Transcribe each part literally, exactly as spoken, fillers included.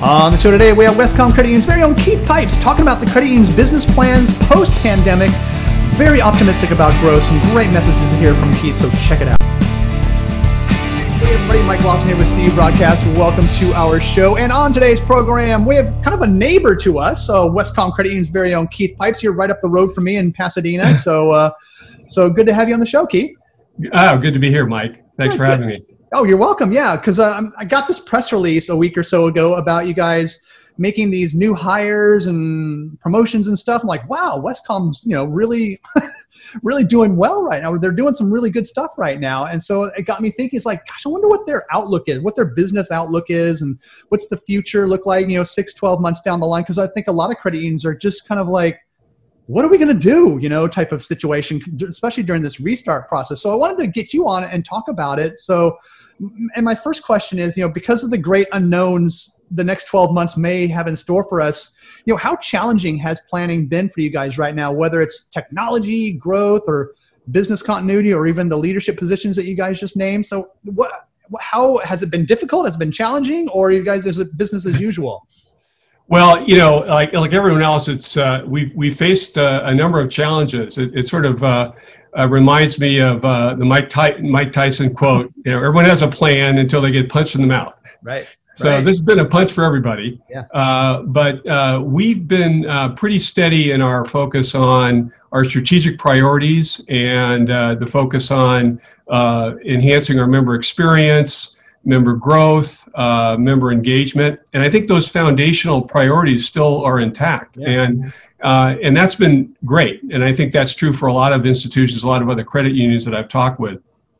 On the show today, we have Westcom Credit Union's very own Keith Pipes talking about the credit union's business plans post-pandemic. Very optimistic about growth. Some great messages here from Keith, so check it out. Hey everybody, Mike Lawson here with C Broadcast. Welcome to our show. And on today's program, we have kind of a neighbor to us, so Westcom Credit Union's very own Keith Pipes here right up the road from me in Pasadena. So uh, so good to have you on the show, Keith. Oh, good to be here, Mike. Thanks yeah, for having me. Oh, you're welcome. Yeah, because uh, I got this press release a week or so ago about you guys making these new hires and promotions and stuff. I'm like, wow, Westcom's, you know, really, really doing well right now. They're doing some really good stuff right now. And so it got me thinking, it's like, gosh, I wonder what their outlook is, what their business outlook is, and what's the future look like, you know, six, twelve months down the line. Because I think a lot of credit unions are just kind of like, what are we going to do, you know, type of situation, especially during this restart process. So I wanted to get you on it and talk about it. So, and my first question is, you know, because of the great unknowns the next twelve months may have in store for us, you know, how challenging has planning been for you guys right now, whether it's technology, growth, or business continuity, or even the leadership positions that you guys just named? So what, how has it been difficult? Has it been challenging, or you guys, is it business as usual? Well, you know, like like everyone else, it's uh, we've we faced uh, a number of challenges. It, it sort of uh, uh, reminds me of uh, the Mike Ty- Mike Tyson quote. You know, everyone has a plan until they get punched in the mouth. Right. So right. This has been a punch for everybody. Yeah. Uh, but uh, we've been uh, pretty steady in our focus on our strategic priorities and uh, the focus on uh, enhancing our member experience, member growth, uh, member engagement. And I think those foundational priorities still are intact. Yeah. And uh, and that's been great. And I think that's true for a lot of institutions, a lot of other credit unions that I've talked with.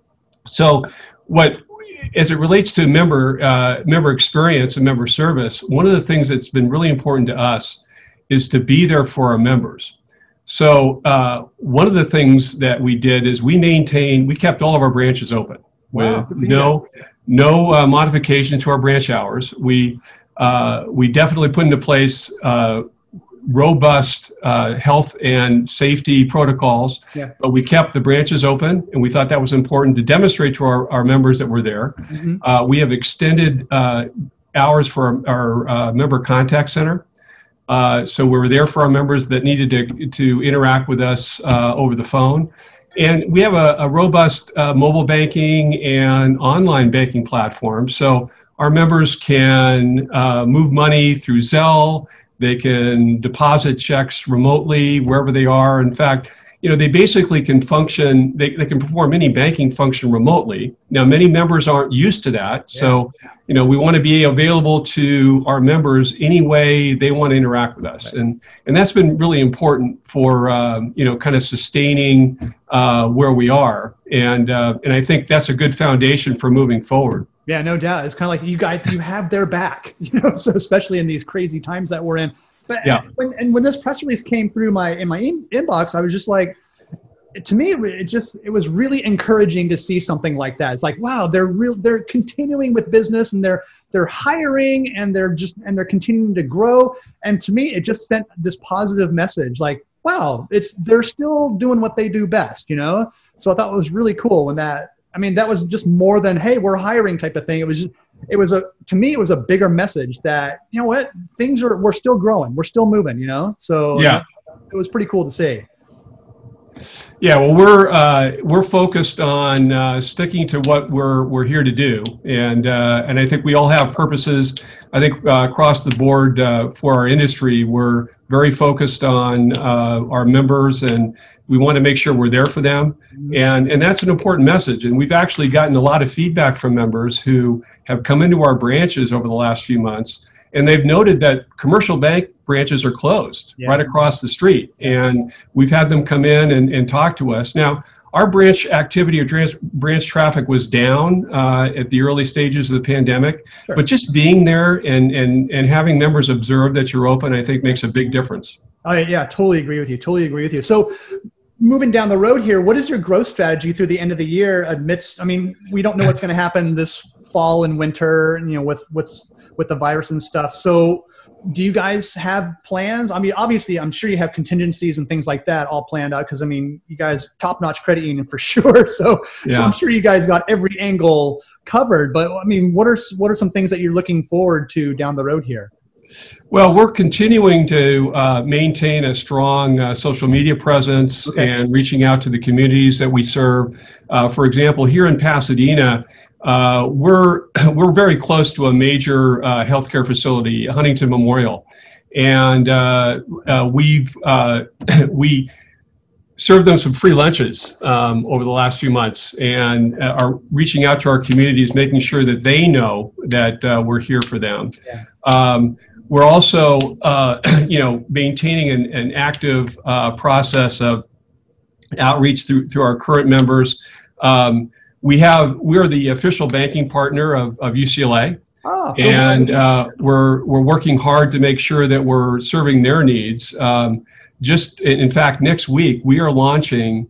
So what, as it relates to member uh, member experience and member service, one of the things that's been really important to us is to be there for our members. So uh, one of the things that we did is we maintained, we kept all of our branches open with wow, no no uh, modification to our branch hours. We uh, we definitely put into place uh, robust uh, health and safety protocols, yeah. but we kept the branches open, and we thought that was important to demonstrate to our, our members that we're there. Mm-hmm. Uh, we have extended uh, hours for our, our uh, member contact center. Uh, so we were there for our members that needed to, to interact with us uh, over the phone. And we have a, a robust uh, mobile banking and online banking platform. So our members can uh, move money through Zelle. They can deposit checks remotely wherever they are. In fact, you know, they basically can function, they, they can perform any banking function remotely. Now, many members aren't used to that. Yeah. So, you know, we want to be available to our members any way they want to interact with us. Right. And and that's been really important for, um, you know, kind of sustaining uh, where we are. And, uh, and I think that's a good foundation for moving forward. Yeah, no doubt. It's kind of like you guys, you have their back, you know, so especially in these crazy times that we're in. But yeah. when, and when this press release came through my in my in, inbox, I was just like, to me, it just it was really encouraging to see something like that. It's like, wow, they're real, they're continuing with business, and they're they're hiring, and they're just and they're continuing to grow. And to me, it just sent this positive message, like, wow, it's they're still doing what they do best, you know. So I thought it was really cool when that. I mean, that was just more than, hey, we're hiring type of thing. It was just, it was a, to me, it was a bigger message that, you know what, things are, we're still growing. We're still moving, you know? So yeah, it was pretty cool to see. Yeah, well, we're uh, we're focused on uh, sticking to what we're we're here to do, and uh, and I think we all have purposes. I think uh, across the board uh, for our industry, we're very focused on uh, our members, and we want to make sure we're there for them, and and that's an important message. And we've actually gotten a lot of feedback from members who have come into our branches over the last few months, and they've noted that commercial bank branches are closed yeah. right across the street. And we've had them come in and, and talk to us. Now, our branch activity or trans, branch traffic was down uh, at the early stages of the pandemic, sure. but just being there and, and, and having members observe that you're open, I think makes a big difference. Oh, yeah, totally agree with you. Totally agree with you. So moving down the road here, what is your growth strategy through the end of the year amidst, I mean, we don't know what's going to happen this fall and winter, you know, with, with, with the virus and stuff. So do you guys have plans? I mean, obviously I'm sure you have contingencies and things like that all planned out. Cause I mean, you guys top-notch credit union for sure. So, yeah. so I'm sure you guys got every angle covered, but I mean, what are, what are some things that you're looking forward to down the road here? Well, we're continuing to uh, maintain a strong uh, social media presence okay. and reaching out to the communities that we serve. Uh, for example, here in Pasadena, uh, we're we're very close to a major uh, healthcare facility, Huntington Memorial, and uh, uh, we've uh, we served them some free lunches um, over the last few months, and uh, are reaching out to our communities, making sure that they know that uh, we're here for them. Yeah. Um, We're also, uh, you know, maintaining an, an active uh, process of outreach through through our current members. Um, we have we're the official banking partner of, of U C L A, oh, and uh, we're we're working hard to make sure that we're serving their needs. Um, just in fact, next week we are launching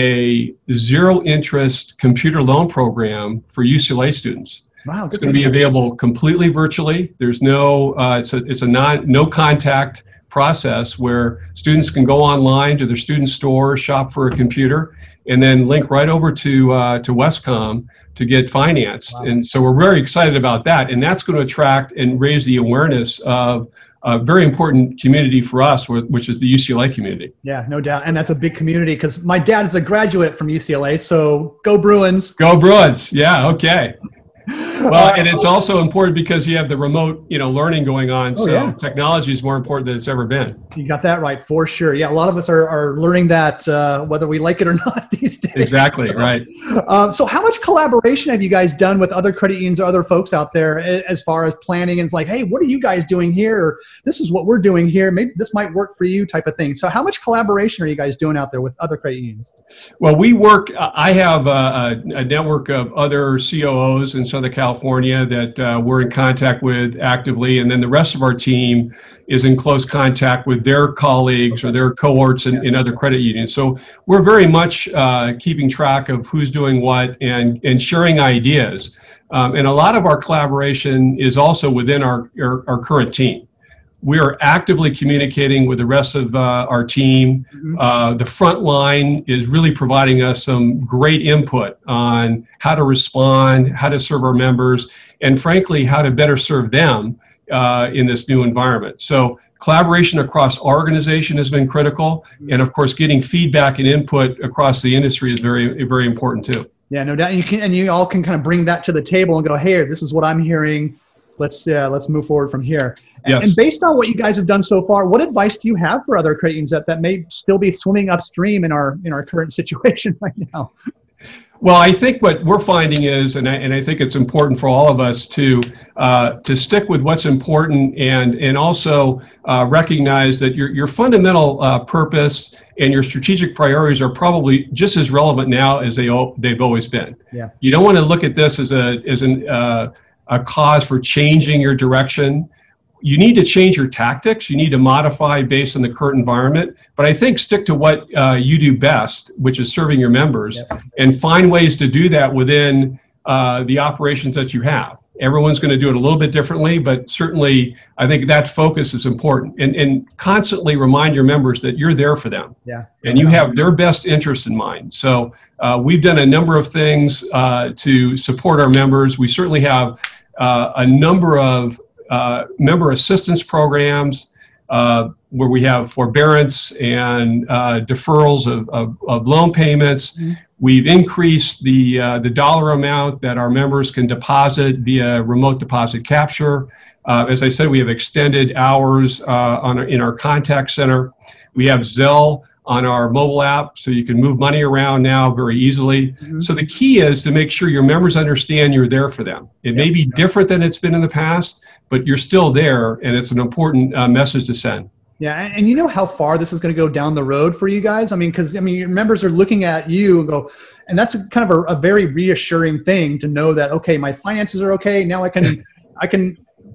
a zero interest computer loan program for U C L A students. Wow, it's going to be available completely virtually. There's no, uh, it's a, it's a non, no contact process where students can go online to their student store, shop for a computer, and then link right over to uh, to Westcom to get financed. Wow. And so we're very excited about that. And that's going to attract and raise the awareness of a very important community for us, which is the U C L A community. Yeah, no doubt. And that's a big community because my dad is a graduate from U C L A. So go Bruins. Go Bruins. Yeah, okay. Well, and it's also important because you have the remote, you know, learning going on. Oh, so yeah. Technology is more important than it's ever been. You got that right, for sure. Yeah, a lot of us are, are learning that uh, whether we like it or not these days. Exactly, right. Um, so how much collaboration have you guys done with other credit unions or other folks out there as far as planning? And it's like, hey, what are you guys doing here? Or, this is what we're doing here. Maybe this might work for you type of thing. So how much collaboration are you guys doing out there with other credit unions? Well, we work, I have a, a network of other C O Os in Southern California that uh, we're in contact with actively, and then the rest of our team is in close contact with their colleagues or their cohorts in, in other credit unions. So we're very much uh, keeping track of who's doing what and, and sharing ideas. Um, and a lot of our collaboration is also within our, our, our current team. We are actively communicating with the rest of uh, our team. Mm-hmm. Uh, the front line is really providing us some great input on how to respond, how to serve our members, and frankly, how to better serve them uh, in this new environment. So collaboration across our organization has been critical. Mm-hmm. And of course, getting feedback and input across the industry is very, very important too. Yeah, no doubt. You can, and you all can kind of bring that to the table and go, hey, this is what I'm hearing. Let's uh, let's move forward from here. And, yes. and based on what you guys have done so far, what advice do you have for other credit unions that, that may still be swimming upstream in our in our current situation right now? Well, I think what we're finding is, and I, and I think it's important for all of us to uh, to stick with what's important, and and also uh, recognize that your your fundamental uh, purpose and your strategic priorities are probably just as relevant now as they they've always been. Yeah. You don't want to look at this as a as an uh, a cause for changing your direction. You need to change your tactics. You need to modify based on the current environment. But I think stick to what uh, you do best, which is serving your members, yep. and find ways to do that within uh, the operations that you have. Everyone's going to do it a little bit differently, but certainly I think that focus is important. And, and constantly remind your members that you're there for them. Yeah. And you have their best interest in mind. So uh, we've done a number of things uh, to support our members. We certainly have uh, a number of uh, member assistance programs uh, where we have forbearance and uh, deferrals of, of, of loan payments. Mm-hmm. We've increased the uh, the dollar amount that our members can deposit via remote deposit capture. Uh, as I said, we have extended hours uh, on our, in our contact center. We have Zelle on our mobile app, so you can move money around now very easily. Mm-hmm. So the key is to make sure your members understand you're there for them. It may be different than it's been in the past, but you're still there, and it's an important uh, message to send. Yeah, and you know how far this is going to go down the road for you guys? I mean, because, I mean, your members are looking at you and go, and that's kind of a, a very reassuring thing to know that, okay, my finances are okay. Now I can I can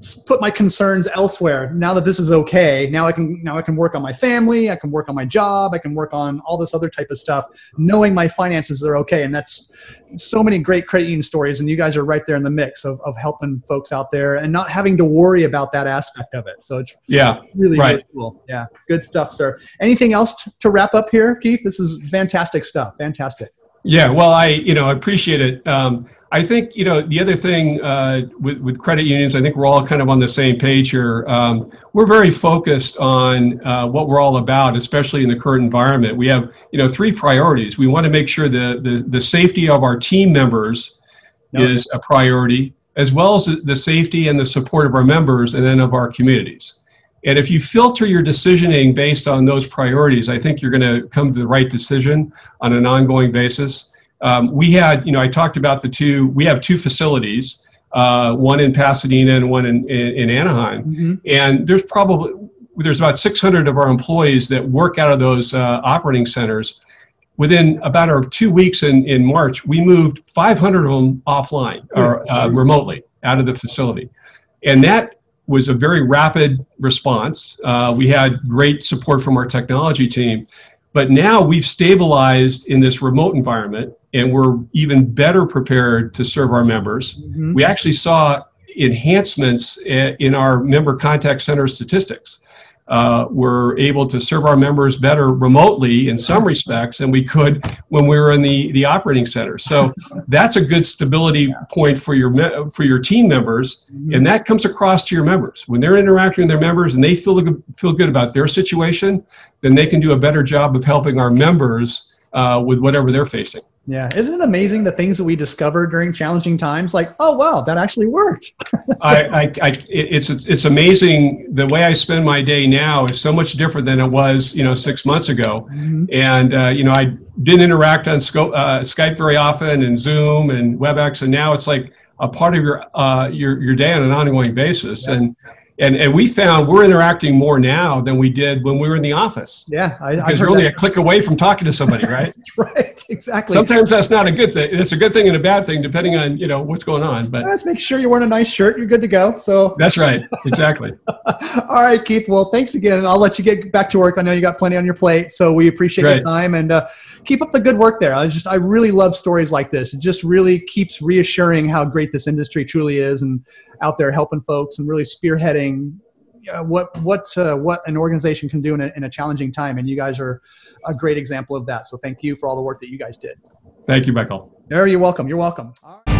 put my concerns elsewhere. Now that this is okay, now I can now I can work on my family, I can work on my job, I can work on all this other type of stuff, knowing my finances are okay. And that's so many great credit union stories, and you guys are right there in the mix of, of helping folks out there and not having to worry about that aspect of it. So it's yeah, really, right. really cool. Yeah, good stuff, sir. Anything else t- to wrap up here, Keith? This is fantastic stuff. Fantastic. Yeah, well, I, you know, appreciate it. Um, I think, you know, the other thing uh, with, with credit unions, I think we're all kind of on the same page here. Um, we're very focused on uh, what we're all about, especially in the current environment. We have, you know, three priorities. We want to make sure the, the, the safety of our team members no. is a priority, as well as the safety and the support of our members and then of our communities. And if you filter your decisioning based on those priorities, I think you're going to come to the right decision on an ongoing basis. Um, we had, you know, I talked about the two, we have two facilities, uh, one in Pasadena and one in, in, in Anaheim. Mm-hmm. And there's probably, there's about six hundred of our employees that work out of those uh, operating centers. Within about our two weeks in, in March, we moved five hundred of them offline or uh, remotely out of the facility. And that was a very rapid response. Uh, we had great support from our technology team, but now we've stabilized in this remote environment and we're even better prepared to serve our members. Mm-hmm. We actually saw enhancements in our member contact center statistics. Uh, we're able to serve our members better remotely in some respects than we could when we were in the, the operating center. So that's a good stability point for your me- for your team members, and that comes across to your members. When they're interacting with their members and they feel good, feel good about their situation, then they can do a better job of helping our members uh, with whatever they're facing. Yeah. Isn't it amazing the things that we discover during challenging times? Like, oh, wow, that actually worked. so, I, I, I, it's, it's amazing. The way I spend my day now is so much different than it was, you know, six months ago. Mm-hmm. And, uh, you know, I didn't interact on Skype, uh, Skype very often and Zoom and WebEx. And now it's like a part of your, uh, your, your day on an ongoing basis. Yeah. And, And and we found we're interacting more now than we did when we were in the office. Yeah, I, because you're only a click away from talking to somebody, right? That's right, exactly. Sometimes that's not a good thing. It's a good thing and a bad thing depending on, you know, what's going on. But let's make sure you're wearing a nice shirt. You're good to go. So that's right, exactly. All right, Keith. Well, thanks again. I'll let you get back to work. I know you got plenty on your plate, so we appreciate Great. your time and uh, keep up the good work there. I just I really love stories like this. It just really keeps reassuring how great this industry truly is, and out there helping folks and really spearheading. Uh, what what uh, what an organization can do in a, in a challenging time, and you guys are a great example of that. So thank you for all the work that you guys did. Thank you, Michael. No, you're welcome. You're welcome. All right.